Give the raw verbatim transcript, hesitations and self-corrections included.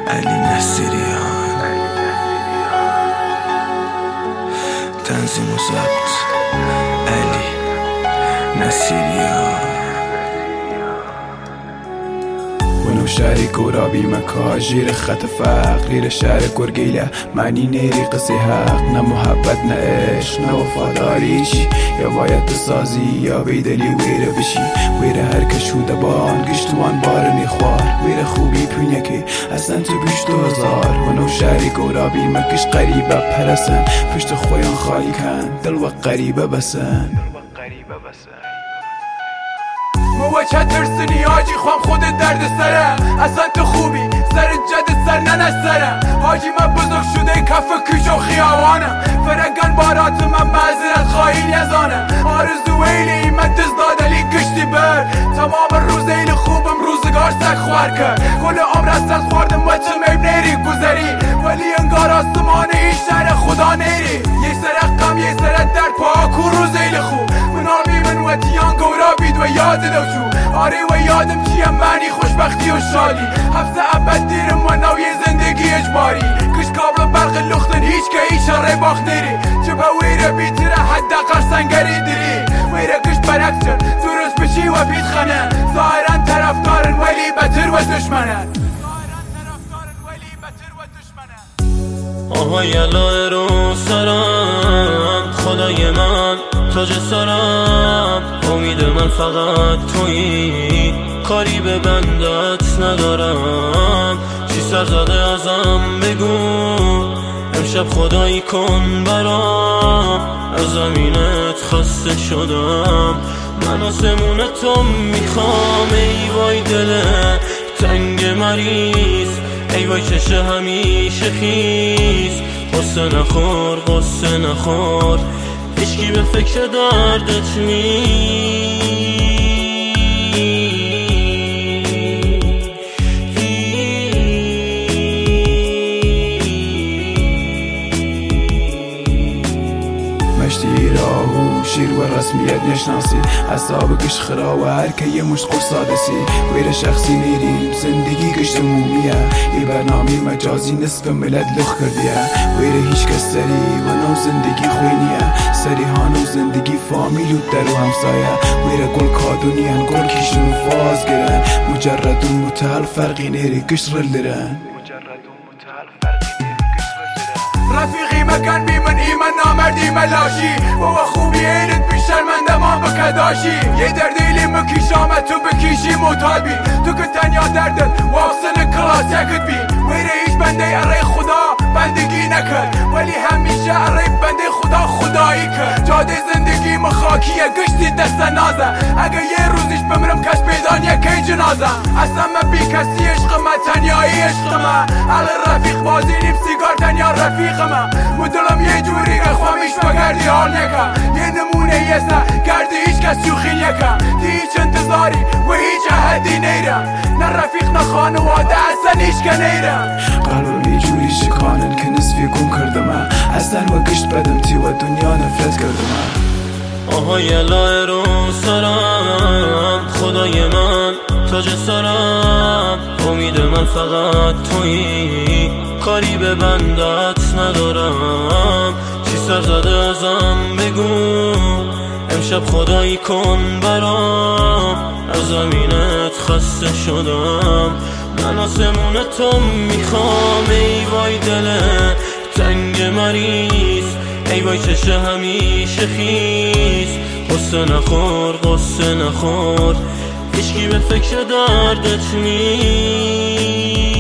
علی نصیریان، تنظیم و ضبط علی نصیریان. ونو شهری گرابی مکا جیر خط فقیر شهر گرگیله معنی نیری قصی حق، نه محبت نه عشق نه وفاداری چی، یا باید تسازی یا بیدلی ویره بشی، ویره هر کشوده بان گشتوان بارنی خوار، ویره خوبی پینه که اصلا تو بیشتو هزار. ونو شهری گرابی مکش قریبه پرسن، پشت خویان خالی کن دل و قریبه بسن. مو چه ترسنی آجی خوام خودت درد سره، اصلا تو خوبی سر جد سر ننش سره، آجی من بزرگ شده کف کش و خیابانم، فرگان بارات من معذرت خواهی یزانم، آرزو ویلی من دست دادلی گشتی بر، تمام روز ایل خوبم روزگار سک خوار کرد، کل عمر از خوردم و چه میب نیری گذری، ولی انگار آسمان این شهر خدا نیری، یه سر غم یه سر در پاک و روز ایل خوب، من آمی من و تیان گورا بید و یاد دو آره و یادم چیم معنی خوشبختی و شادی، هفته ابد دیرم و نوی زندگی اجباری، کش کابل برق لختن هیچ که ایش ره باخت نیری، چه با ویره بیتره حد قرسنگری دیری، ویره کش برکتر درست بشی و بیت خنه، ظاهران طرفدارن ولی بتر و دشمنن. آهای الهه رو سرم، خدای من تاج سرم، امید من فقط تویی، کاری به بندت ندارم، چی سر زده ازم بگو، امشب خدایی کن برام، از زمینت خسته شدم، من آسمون تو میخوام، ای وای دل تنگ مریض، ای وای چشه همیشه خیز، قصه نخور قصه نخور، هیچکی به فکر دردت نیست. مشتی راهو شیر و رسمیت نشناسی، حساب کش خرا و هر که یه مشت قرصاده سی، ویره شخصی نیریم زندگی گشت مومیه، یه برنامه مجازی نصف ملت لخ کردیه، ویره هیچ کس سری و نو زندگی خوینیه، سری هانو زندگی فامیل و در و همسایه، ویره گل کادونیان گل کشن و فاز گرن، مجرد و متحل فرقی نیری گشت رل درن. رفیقی مکن بی من ایمن نامردی ملاشی، بابا خوبی اینت بی شرمنده ما بکداشی، یه دردیلی مکیش آمد تو بکیشی معتاد بی، تو که تنیا دردت واقسن کلاس یکت بی، ویره هیچ بنده اره خدا بندگی نکرد، ولی همیشه اره بنده خدا خدایی کرد، جاده زندگی مخاکیه گشتی دست نازه، اگه یه روزیش بمرم کش پیدان یکی جنازه، اصلا من بی کسی عشق من تنیایی عشق من، علی رفیق بازی نیم سیگار تنیا رفیق من، مدلم یه جوری که خوامیش بگردی حال نکن، یه نمونه یه سر گردی هیچ کس شوخی نکن، دی هیچ انتظاری و هیچ احدی نیرم، نه رفیق نه خانواده اصلا هیچ که نیرم، قلبم یه جوری شکانن که نصفی گم کردم، اصلا و گشت بدم تی و دنیا نفرت کردم. آهای الهه رو سرم، خدای من تاج سرم، امید من فقط تویی، کاری به بندت ندارم، چی سر زده ازم بگو، امشب خدایی کن برام، از زمینت خسته شدم، من آسمون تو میخوام، ای وای دل تنگ مریض، ای وای چشه همیشه خیز، قصه نخور قصه نخور، هیچکی به فکر دردت نیست.